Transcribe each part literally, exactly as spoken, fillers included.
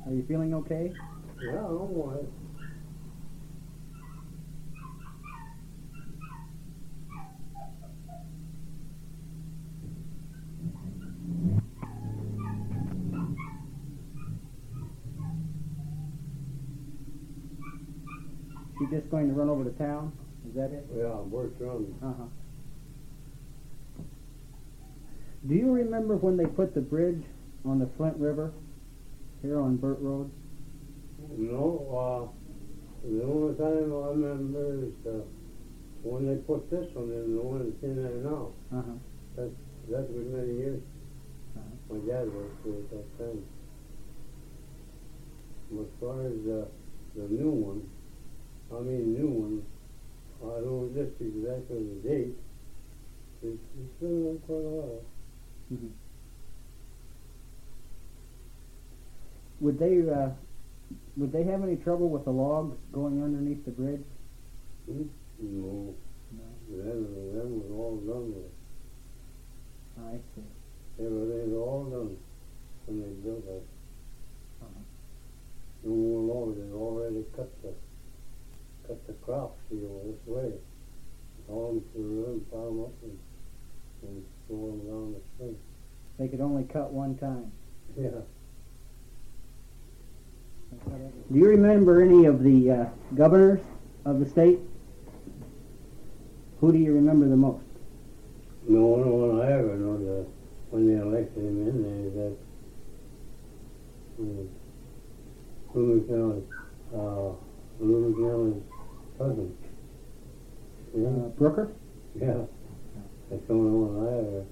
Are you feeling okay? Yeah, I'm all right. You just going to run over to town? Is that it? Yeah, Burt's Run. Uh-huh. Do you remember when they put the bridge on the Flint River here on Burt Road? No, uh, the only time I remember is uh, when they put this one in, the one that's in there now. Uh-huh. That, that was many years. Uh-huh. My dad worked here at that time. As far as uh, the new one, I mean new one, I don't know just exactly the date. It's, it's been there quite a while. Mm-hmm. Would they uh, would they have any trouble with the logs going underneath the bridge? Hmm? No. No. That, that was all done with. I see. Everything's all done when they built that. Uh-huh. No more logs. They already cut the cut the crops, you know, this way. Haul them to the river, pile them up, and, and throw them down the stream. They could only cut one time. Yeah. Do you remember any of the uh, governors of the state? Who do you remember the most? The only one I ever know that when they elected him in there is that um, Louis County, uh, Louis County's cousin. Yeah. Uh, Brooker? Yeah. That's the only one I ever.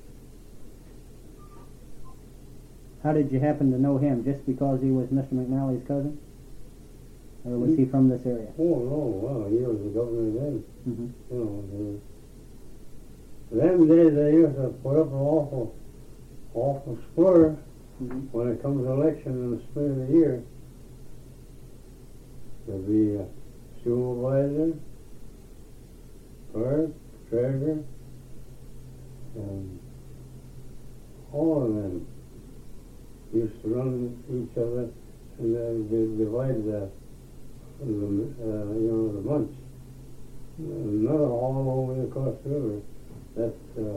How did you happen to know him? Just because he was Mister McNally's cousin? Or was he from this area? Oh, no, well, he was the governor then. Mm-hmm. You know, the, them days they used to put up an awful, awful splur Mm-hmm. when it comes to election in the spring of the year. There'll be a supervisor, clerk, treasurer, and all of them used to run each other, and then they divide the, the uh, you know, the bunch. Another all over across the river. That's uh,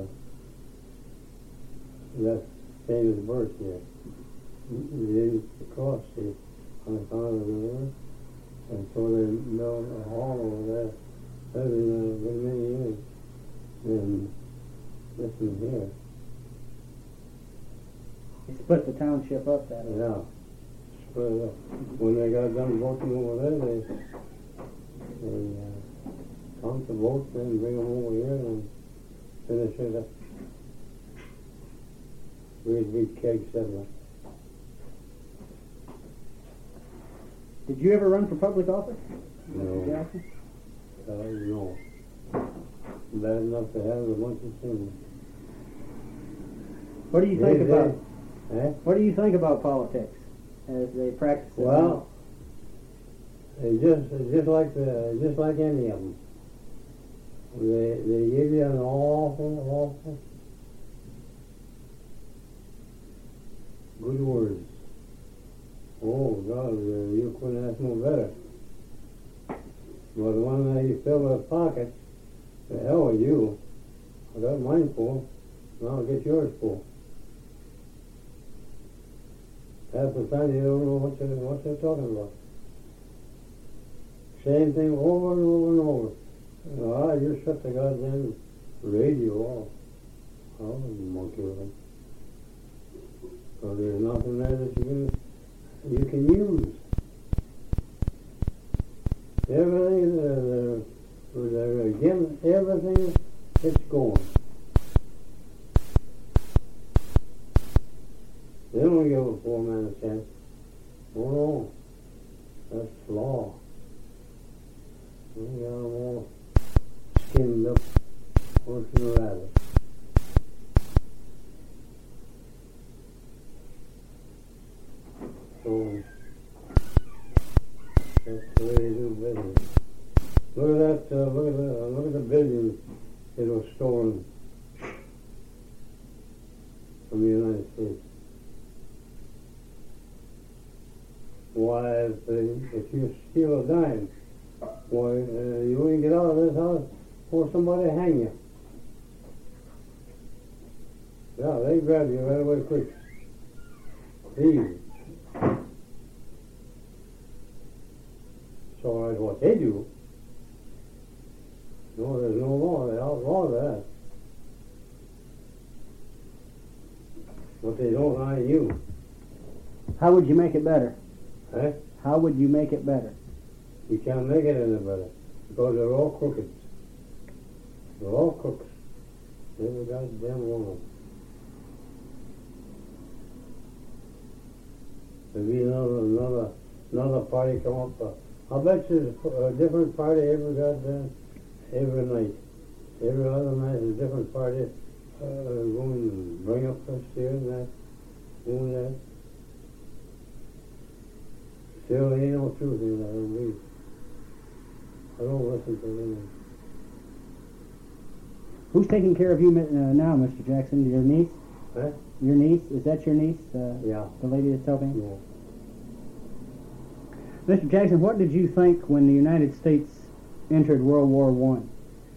that's same as Burt here. They used to cross the on the side of the river, and so they built a hall over there. That's been uh, been many years. And this is here. He split the township up that way. Yeah. Split it up. When they got done voting over there, they they uh, count the votes and bring them over here and finish it up. Great big keg settlement. Did you ever run for public office? No. Jackson? Uh, no. Bad enough to have a bunch of singing. What do you They- think about they- Eh? what do you think about politics as they practice it? Well, it's just it's just like the just like any of them. They they give you an awful awful good words. Oh God, uh, you couldn't ask no better. But when they fill their pockets, the hell with you. I got mine full. Now I'll get yours full. Half the time you don't know what they're, what they're talking about. Same thing over and over and over. Ah, you shut the goddamn radio off. Oh, monkey with them. So there's nothing there that you can, you can use. Everything, they're, they're, they're again, everything, it's going. They don't give a poor man a chance. Oh no, that's law. They got them all skinned up, worse than a rabbit. So that's the way they do business. Look at that! Uh, look at the uh, look at the billions it was stolen from the United States. Why, if, uh, if you steal a dime, why, uh, you ain't get out of this house before somebody hang you. Yeah, they grab you right away quick. Easy. So that's what they do. No, there's no law. They outlaw that. But they don't lie you. How would you make it better? Eh? How would you make it better? You can't make it any better. Because they're all crooked. They're all crooks. Every goddamn one of them. There'll be another, another, another party come up. Uh, I bet you there's a different party every goddamn, every night. Every other night is a different party. Uh, going and bring up this here and that, doing that. Still, there ain't no truth in that, I don't believe. I don't listen to them. Who's taking care of you uh, now, Mister Jackson? Your niece? Eh? Your niece? Is that your niece? Uh, Yeah. The lady that's helping? Yeah. Mister Jackson, what did you think when the United States entered World War One?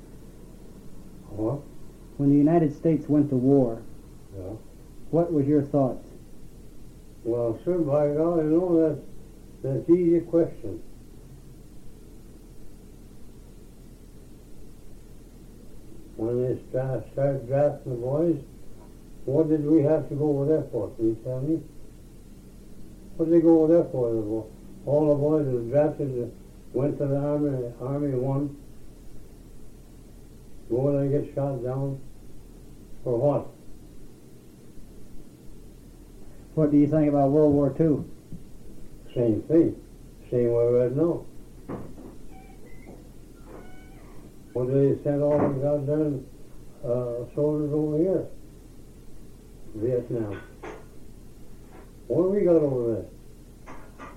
What? When the United States went to war, Yeah. what was your thoughts? Well, sir, by God, you know that that's an easy question. When they start, start drafting the boys, what did we have to go over there for? Can you tell me? What did they go over there for? All the boys that were drafted went to the army, army won. Go there and get shot down. For what? What do you think about World War Two? Same thing. Same way right now. What did they send all the goddamn uh, soldiers over here? Vietnam. What do we got over there?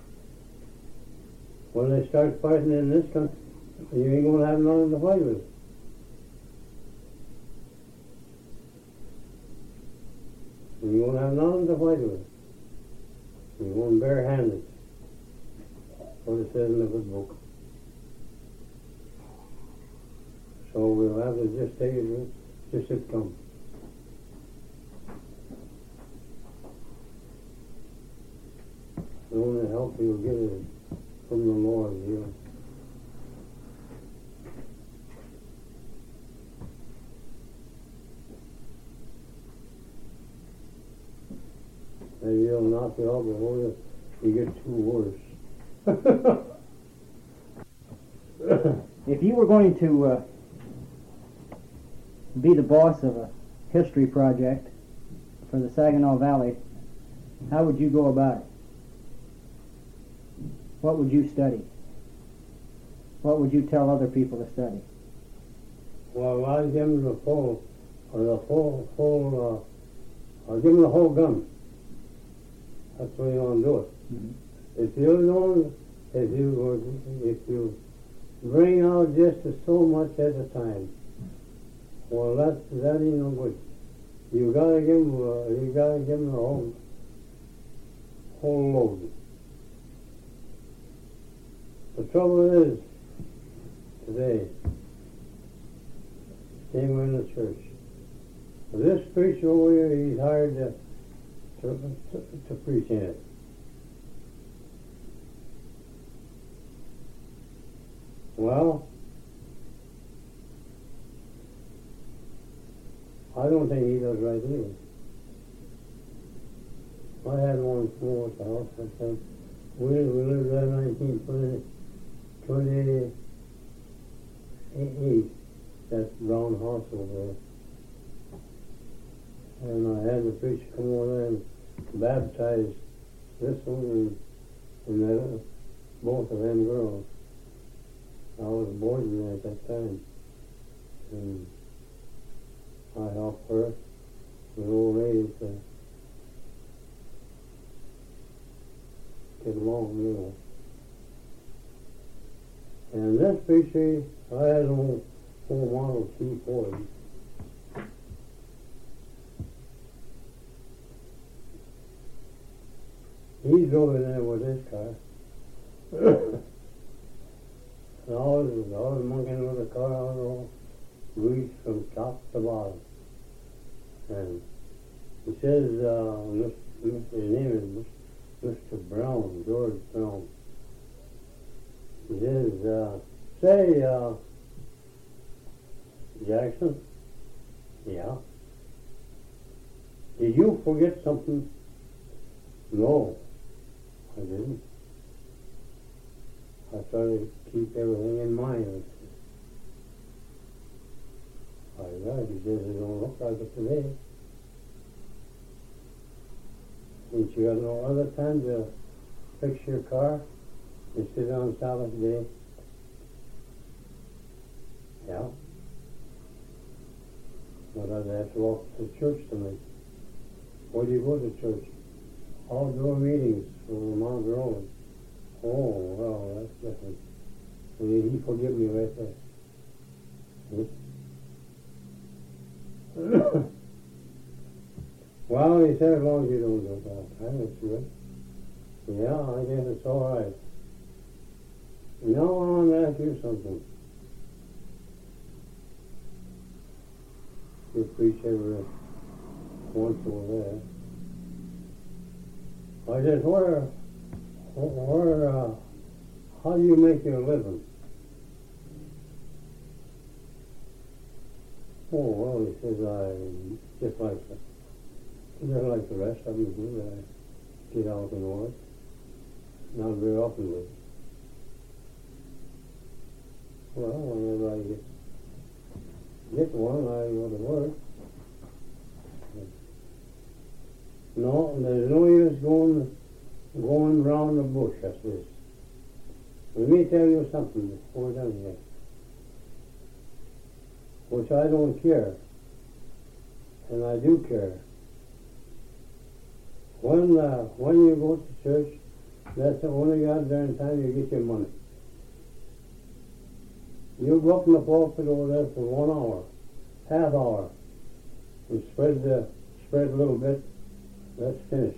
When they start fighting in this country, you ain't gonna have nothing to fight with. You won't have nothing to fight with. You won't barehanded. What it says in the good book. So we'll have to just take it just as it comes. The only help you'll get is from the Lord, you know. Maybe he'll knock you out before you, you get too worse. If you were going to uh, be the boss of a history project for the Saginaw Valley, how would you go about it? What would you study? What would you tell other people to study? Well, I'll give him the full, or the full, full, uh, I'll give him the whole gun. That's the way you want to do it. Mm-hmm. If you don't, if you, if you bring out just so much at a time, well, that, that ain't no good. You gotta give him, uh, you gotta give him the whole, whole load. The trouble is, today, same way in the church. This preacher over here, he's hired to, to, to, to preach in it. Well, I don't think he does right either. I had one small at the house, I said, we, we lived there in nineteen twenty-eight, that brown house over there. And I had the preacher come over there and baptize this one and, and that other, both of them girls. I was boarding there at that time. And I helped her, the old lady, to get along, you know. And this preacher, I had a whole, whole Model T Ford. He drove in there with his car. And always, always monkeying with the car on the road, grease from top to bottom. And he says, uh, Mister his name is Mister Brown, George Brown. He says, uh, say, uh, Jackson, yeah, did you forget something? No, I didn't. I try to keep everything in mind. I got, he says, it don't look like it today. Ain't you got no other time to fix your car and sit on Sabbath day? Yeah. But I'd have to walk to church tonight. Where do you go to church? Outdoor meetings for Mount Rowan. Oh, well, that's different. He, he forgive me right there. Hmm? Well, he said, as long as you don't do that, I that's good. Yeah, I guess it's all right. Now I want to ask you something. You preach every once over there. I said, where, where, uh, how do you make your living? Oh, well, he says, I just like the, just like the rest of them do. I get out and work. Not very often, though. Well, whenever I get, get one, I go to work. No, there's no use going going round the bush, as this. Let me tell you something before we're done here, which I don't care, and I do care. When uh, when you go to church, that's the only goddamn time you get your money. You go up in the pulpit over there for one hour, half hour, and spread the spread a little bit. That's finished.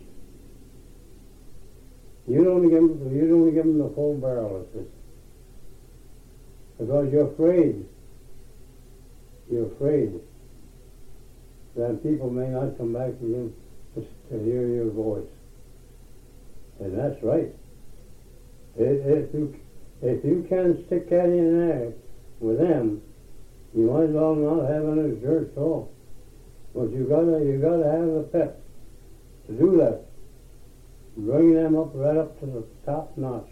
You don't give them, you don't give them the full barrel of this, because you're afraid. You're afraid that people may not come back to you to, to hear your voice, and that's right. If, if you if you can't stick that in there with them, you might as well not have any church at all. But you gotta you gotta have the pep to do that. Bring them up right up to the top notch.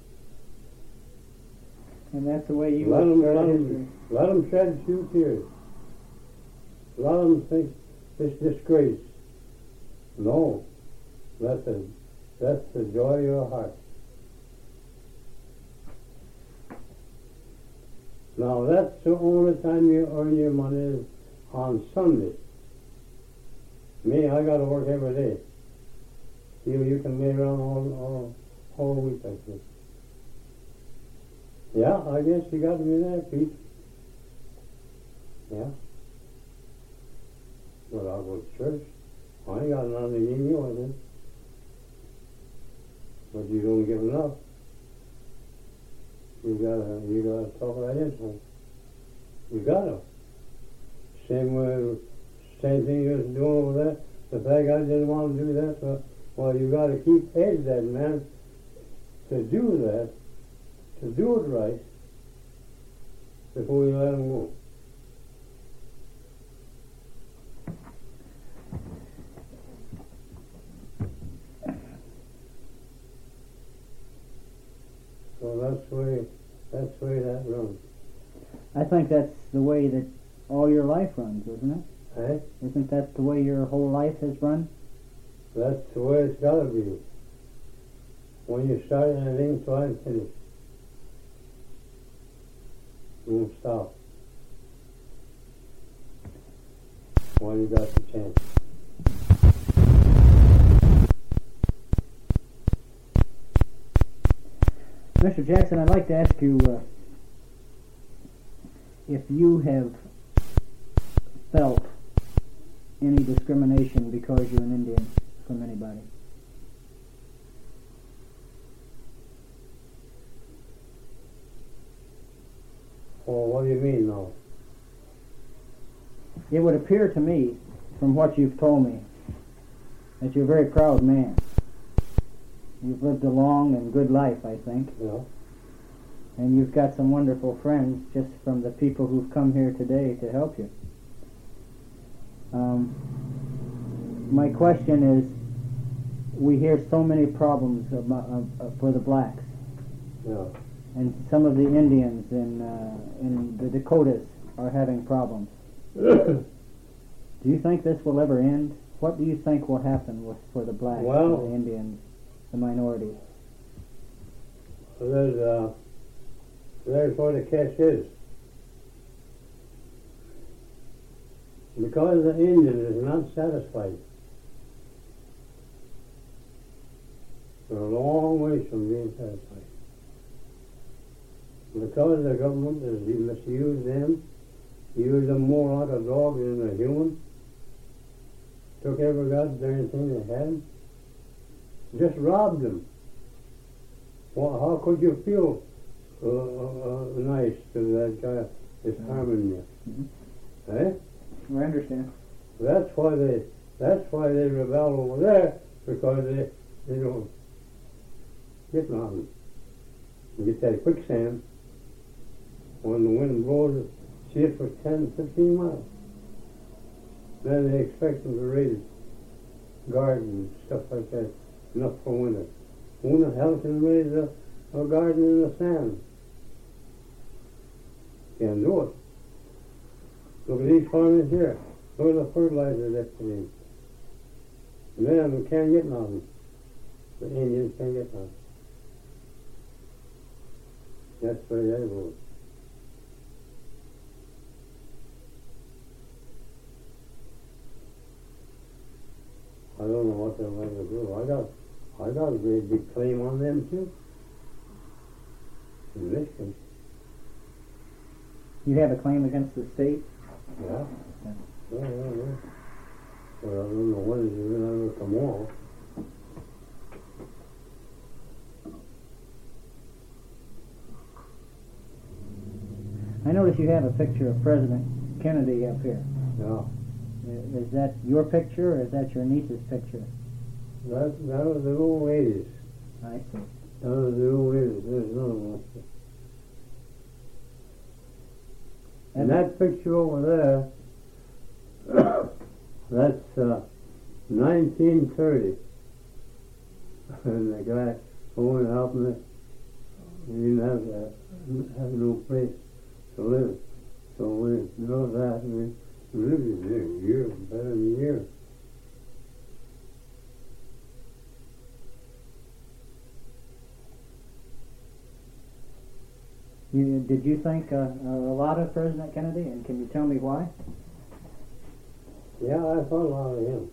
And that's the way you let them, start let history. them, let them shed a few tears. Let them think it's disgrace. No, that's the, that's the joy of your heart. Now that's the only time you earn your money is on Sunday. Me, I got to work every day. You, you can lay around all, all, all week like this. Yeah, I guess you got to be there, Pete. Yeah. But I'll go to church. I ain't got nothing to give you, I think. But you don't give enough. You gotta, you gotta talk right into them. You gotta. Same way, same thing you was doing over there. The fact I didn't want to do that, so, well, you gotta keep edge that man to do that, to do it right, before you let him go. So that's the way, that's the way that runs. I think that's the way that all your life runs, isn't it? Eh? Isn't that the way your whole life has run? That's the way it's gotta be. When you start anything, try and finish. You won't stop. While you got the chance. Mister Jackson, I'd like to ask you uh, if you have felt any discrimination because you're an Indian from anybody. Well, what do you mean now? It would appear to me, from what you've told me, that you're a very proud man. You've lived a long and good life, I think. Yeah. And you've got some wonderful friends just from the people who've come here today to help you. Um, my question is, we hear so many problems about, uh, uh, for the blacks. Yeah. And some of the Indians in, uh, in the Dakotas are having problems. Do you think this will ever end? What do you think will happen with, for the blacks, Well, for the Indians, the minorities? There's, uh, there's where the catch is. Because the Indian is not satisfied. They're a long ways from being satisfied. Because the government has misused them, used them more like a dog than a human, took every goddamn thing they had, just robbed them. Well, how could you feel uh, uh, nice to that guy that's harming you? Mm-hmm. Eh? I understand. That's why they that's why they rebel over there, because they they don't get nothing. You get that quicksand when the wind blows, see it for ten, fifteen miles. Then they expect them to raise gardens, stuff like that, enough for winter. Who the hell can raise a, a garden in the sand? Can't do it. Look at these farmers here. Look at the fertilizer they put in. Them can't get nothing. The Indians can't get nothing. That's where they go. I don't know what they're going to do. I got, I got a great big claim on them too. In Michigan. You have a claim against the state? Yeah. Yeah, yeah, yeah. Well, I don't know when it's going to come off. I notice you have a picture of President Kennedy up here. Yeah. I- Is that your picture, or is that your niece's picture? That, that was the old ladies. I see. That was the old ladies. There's another one. And that picture over there, that's uh, nineteen thirty. And the guy who and helping me, he didn't have, uh, have no place to live. So we know that, and we lived there a year, better than a year. You, did you think uh, a lot of President Kennedy, and can you tell me why? Yeah, I thought a lot of him.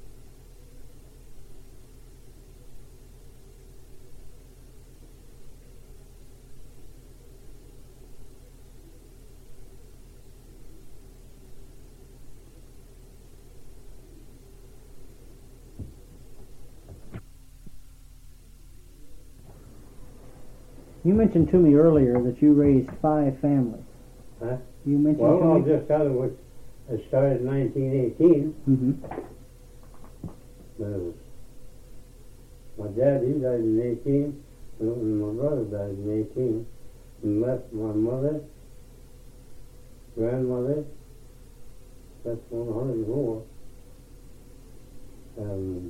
You mentioned to me earlier that you raised five families. Huh? You mentioned Well, to I'll me. just tell you what, it started in nineteen eighteen. Mm-hmm. Uh, my dad, he died in eighteen, and my brother died in eighteen, and left my mother, grandmother, that's one hundred more, and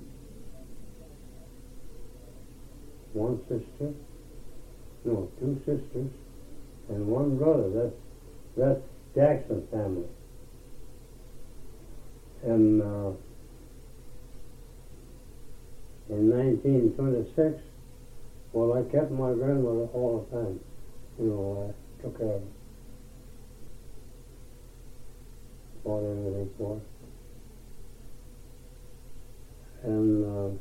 one sister, no, two sisters, and one brother. That's that's Jackson family. And uh, in nineteen twenty-six, well, I kept my grandmother all the time. You know, I took care of her. Bought everything for her. And uh,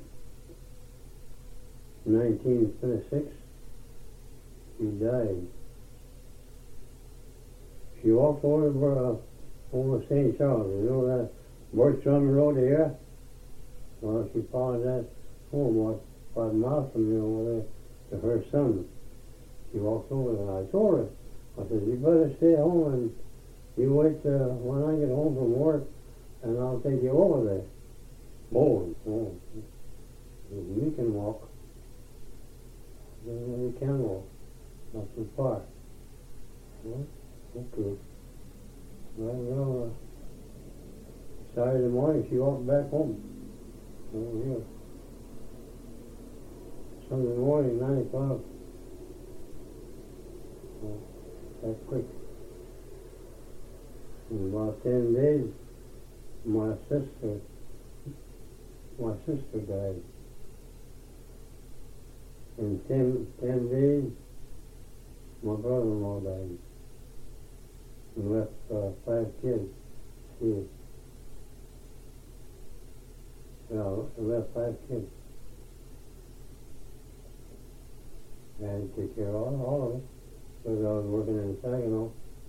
nineteen twenty-six, she died. She walked over uh, over Saint Charles. You know that Birch Run Road here? Well, she followed that home about five miles from me over there to her son. She walked over there. I told her, I said, you better stay home and you wait uh, when I get home from work and I'll take you over there. Oh, oh. You can walk. You can walk. Not too far. Well, okay. Well, well uh, Saturday morning she walked back home. Oh, yeah. Sunday morning, nine o'clock. Well, that's quick. In about ten days, my sister, my sister died. In ten, ten days, my brother-in-law died. And left uh, five kids. He, yeah, left five kids. I had to take care of all, all of it. Because I was working in Saginaw.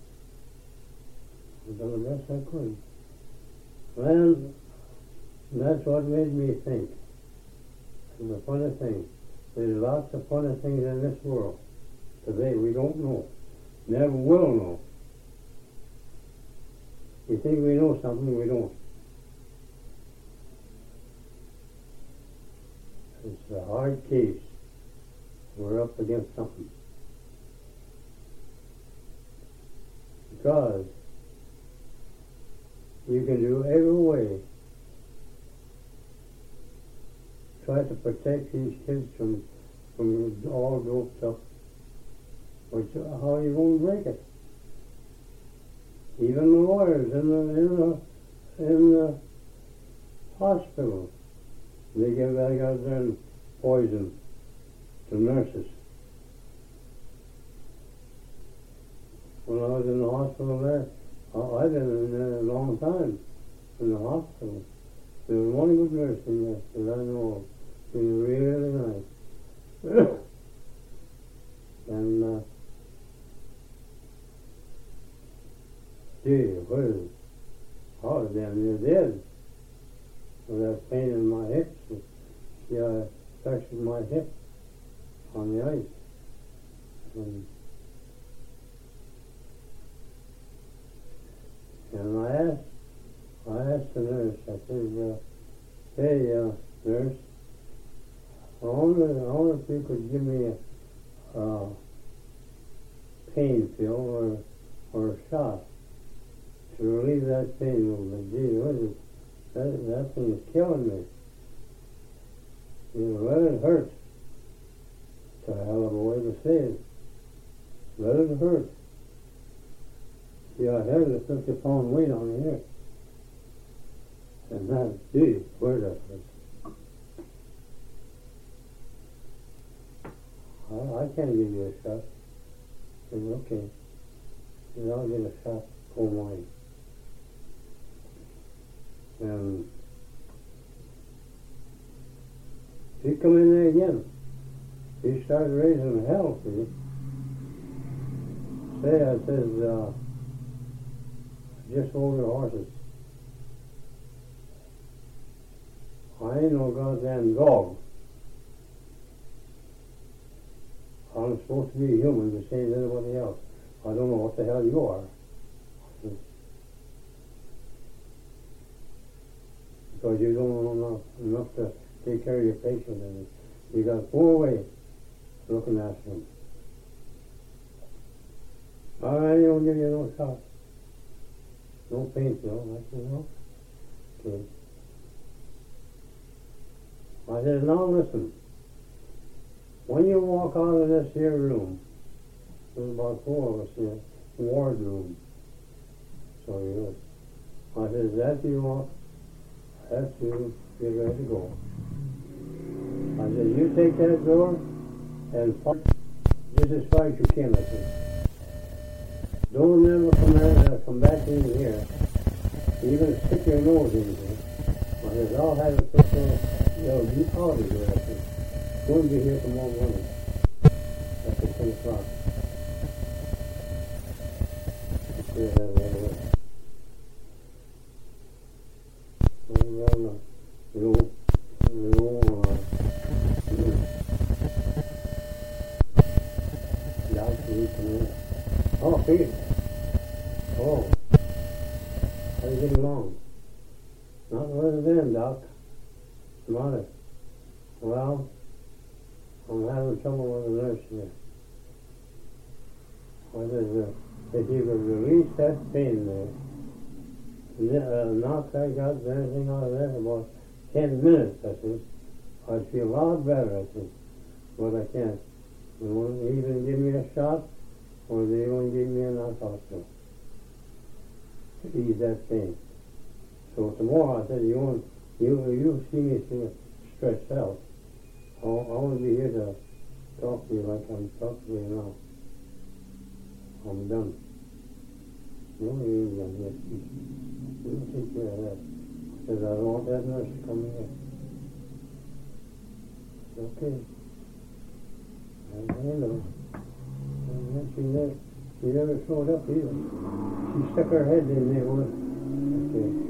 I done the best I could. Well, that's what made me think. And the funny thing, there's lots of funny things in this world. Today we don't know. Never will know. You think we know something, we don't. It's a hard case. We're up against something. Because you can do every way. Try to protect these kids from, from all doped up. Which, how are you going to break it? Even the lawyers in the, in the, in the hospital, they give that goddamn poison to nurses. When I was in the hospital there, I've been in there a long time, in the hospital. There was one good nurse in there that I know of. She was really nice. and, uh, gee, what is it? I was damn near dead. With that pain in my hips. She uh, fractured my hip on the ice. And, and I asked, I asked the nurse, I said, uh, hey, uh, nurse, I wonder, I wonder if you could give me a uh, pain pill or, or a shot to relieve that pain movement. Gee, what is it? That, that thing is killing me. You know, let it hurt. It's a hell of a way to say it. Let it hurt. See, I had a fifty pound weight on here. And that, gee, where that was. I, I can't give you a shot. I said, okay. I said, I'll get a shot for mine. And she come in there again. She started raising hell, see. Say, I says, uh, just hold your horses. I ain't no goddamn dog. I'm supposed to be human the same as anybody else. I don't know what the hell you are. Because you don't know enough, enough to take care of your patient, and you got four ways looking after them. All right, I don't give you no shot. No pain pill. I said, no. Okay. I said, now listen. When you walk out of this here room, there's about four of us here, ward room. So you I said, after you walk, after you get ready to go. I said, you take that door and fight just as far as you can, I said. Don't never come out, uh, come back in here. Even stick your nose in here. I said, I'll have it put there. Yo, you probably do it, I said. We'll be here tomorrow morning after ten o'clock. Yeah, that way. No, no, no. No, no, uh, no. Down to you tomorrow. Oh, Pete. Oh. How you getting along? Not with them, Doc. Mother. Well, I'm having trouble with the nurse here. What is it? If you could release that pain there, the, uh, knock I got anything out of there in about ten minutes, I think, I'd feel a lot better, I think. But I can't. They won't even give me a shot, or they won't give me a knockout pill to ease that pain. So tomorrow, I said, you won't, you, you see me so stressed out. I won't, I won't be here to talk to you like I'm talking to you now. I'm done. No, you ain't done yet. You take care of that. Because I don't want that nurse to come here. Okay. I know. And she never, she never showed up either. She stuck her head in there once. Okay.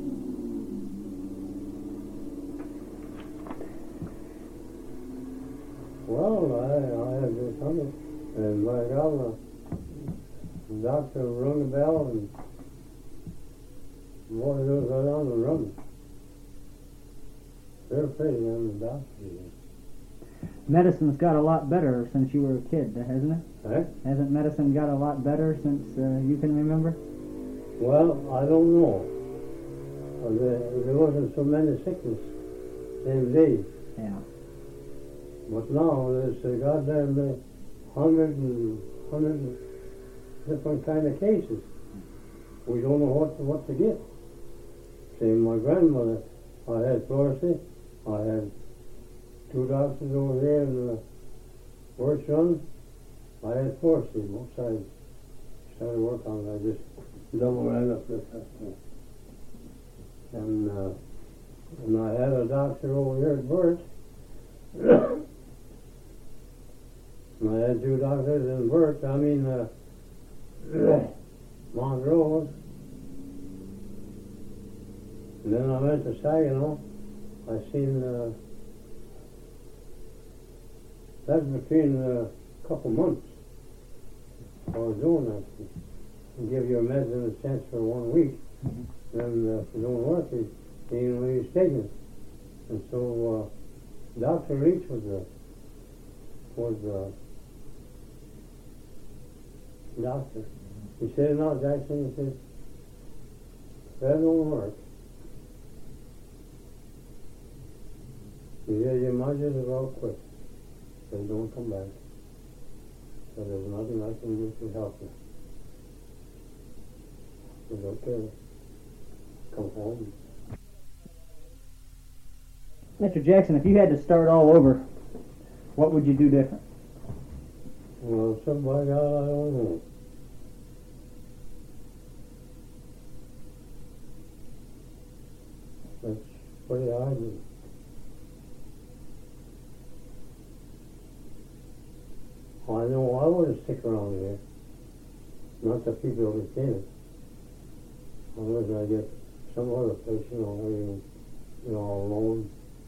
Well, I, I had this coming. And my God, the doctor rung the bell and boy, those right on the run. They're afraid of them, the doctor. Medicine's got a lot better since you were a kid, hasn't it? Eh? Hasn't medicine got a lot better since uh, you can remember? Well, I don't know. Uh, there, there wasn't so many sickness them days. Yeah. But now there's a goddamn uh, hundred and hundred different kind of cases. We don't know what to, what to get. Same my grandmother. I had pleurisy. I had two doctors over there in the worst run. I had pleurisy both sides. Started work on it. I just double ran up this hospital. And uh, and I had a doctor over here at Burt. I had two doctors in Burt, I mean, uh, Montrose. And then I went to Saginaw. I seen, uh, that's between a uh, couple months. I was doing that. You give your medicine a chance for one week. Mm-hmm. Then uh, if it don't work, you ain't really taking it. And so uh, Doctor Leach was the, was the doctor. He said, no, Jackson, he said, that don't work. He said, you might as well quit. He said, don't come back. So there's nothing I can do to help you. He said, okay, come home. Mister Jackson, if you had to start all over, what would you do different? Well, somebody God, I don't know. That's pretty hard. I know I wouldn't stick around here. Not the people who get it. Unless I get some other place, you know, where you, you know, alone.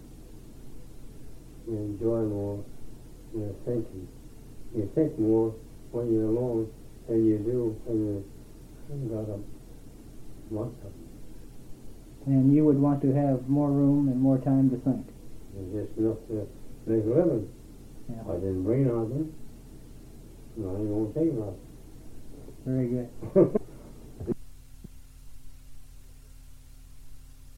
You enjoy more. You're thinking. You think more when you're alone than you do when you haven't got a month of it. And you would want to have more room and more time to think. It's just enough to make a living. Yeah. I didn't bring nothing. No, I ain't gonna take nothing. Very good.